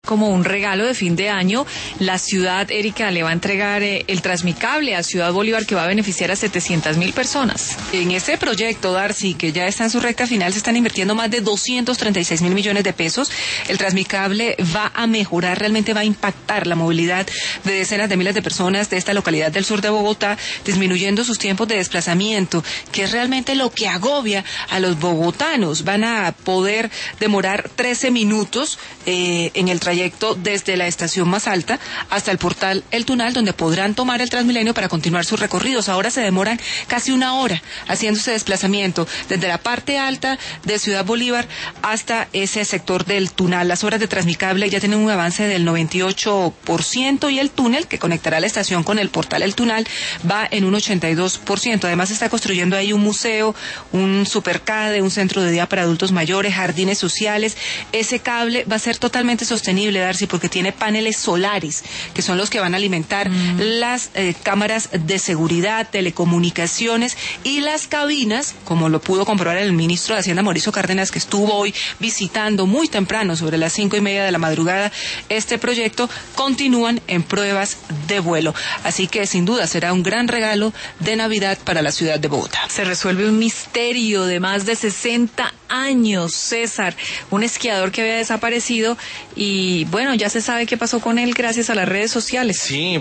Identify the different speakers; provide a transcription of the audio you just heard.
Speaker 1: Como un regalo de fin de año, la ciudad, Erika, le va a entregar el Transmicable a Ciudad Bolívar, que va a beneficiar a 700.000 personas.
Speaker 2: En este proyecto, Darcy, que ya está en su recta final, se están invirtiendo más de 236.000 millones de pesos. El Transmicable va a mejorar, realmente va a impactar la movilidad de decenas de miles de personas de esta localidad del sur de Bogotá, disminuyendo sus tiempos de desplazamiento, que es realmente lo que agobia a los bogotanos. Van a poder demorar 13 minutos en el trayecto desde la estación más alta hasta el portal El Tunal, donde podrán tomar el Transmilenio para continuar sus recorridos. Ahora se demoran casi una hora haciendo ese desplazamiento desde la parte alta de Ciudad Bolívar hasta ese sector del Tunal. Las horas de Transmicable ya tienen un avance del 98% y el túnel que conectará la estación con el portal El Tunal va en un 82%. Además, se está construyendo ahí un museo, un supercade, un centro de día para adultos mayores, jardines sociales. Ese cable va a ser totalmente sostenible, Darcy, porque tiene paneles solares, que son los que van a alimentar las cámaras de seguridad, telecomunicaciones y las cabinas, como lo pudo comprobar el ministro de Hacienda, Mauricio Cárdenas, que estuvo hoy visitando muy temprano, sobre las 5:30 de la madrugada, este proyecto. Continúan en pruebas de vuelo. Así que, sin duda, será un gran regalo de Navidad para la ciudad de Bogotá.
Speaker 1: Se resuelve un misterio de más de 60 años, César, un esquiador que había desaparecido y bueno, ya se sabe qué pasó con él gracias a las redes sociales.
Speaker 3: Sí,